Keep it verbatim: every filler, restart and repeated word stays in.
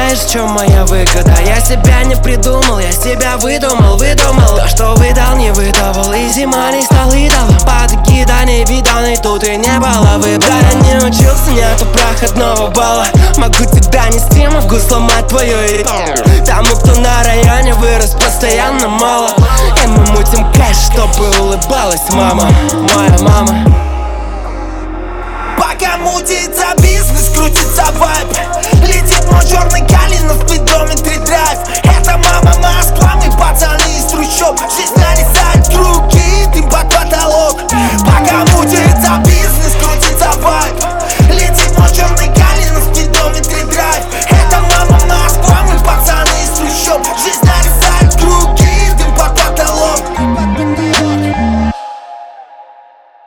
знаешь, в чем моя выгода? Я себя не придумал, я себя выдумал, выдумал. То, что выдал, не выдавал, и зима не стал идолом. Падки, да не видал, и тут и не было выбора. Я не учился, нету проходного балла. Могу тебя нести, могу сломать твою и тому, кто на районе вырос, постоянно мало. И мы мутим кэш, чтобы улыбалась мама, моя мама. Пока мутится бизнес, крутится вайп, летит мой черный калин на спидометре драйв. Это мама Москва, мы пацаны из трущоб. Жизнь нарезает